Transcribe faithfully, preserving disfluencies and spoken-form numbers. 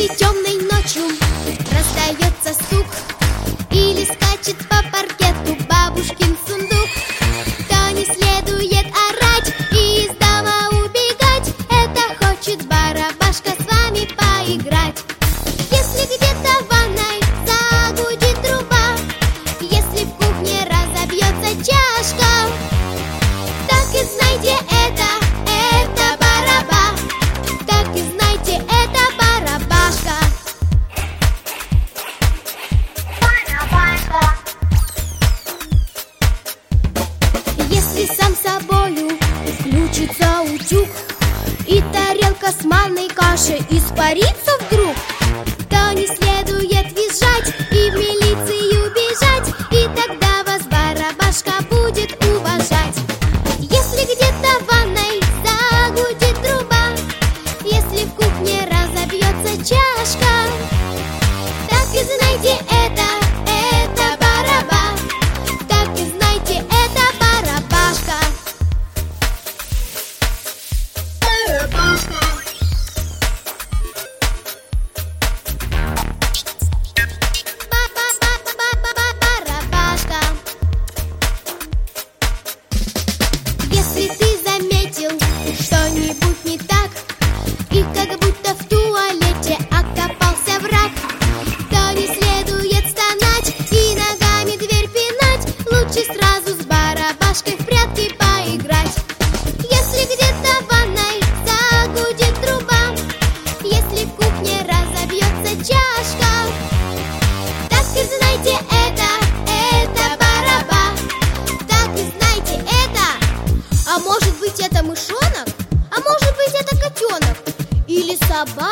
Если темной ночью раздается стук или скачет по паркету бабушкин сундук, то не следует орать и из дома убегать. Это хочет барабашка с вами поиграть. Если где-то в ванной загудит труба, если в кухне разобьется чашка, так и знайте это, это бараба. Так и знайте, это барабашка. Барабашка. Если сам собою включится утюг и тарелка с манной кашей испарится вдруг, то не следует визжать и в милицию бежать, и тогда вас барабашка будет уважать. Если где-то в ванной загудит труба, если в кухне разобьется чашка, так и знайте это, это бараба. Так и знайте, это барабашка. Барабашка. Барабашка. Если ты заметил что-нибудь не так, и как будто в туалете окопался враг, то не следует стонать и ногами дверь пинать. Лучше сразу с барабашкой в прятки поиграть. Если где-то в ванной загудит труба, если в кухне разобьется чашка, так и знайте это, это бараба. Так и знайте это. А может быть, это мышонок? А может быть, это котенок? Или собака?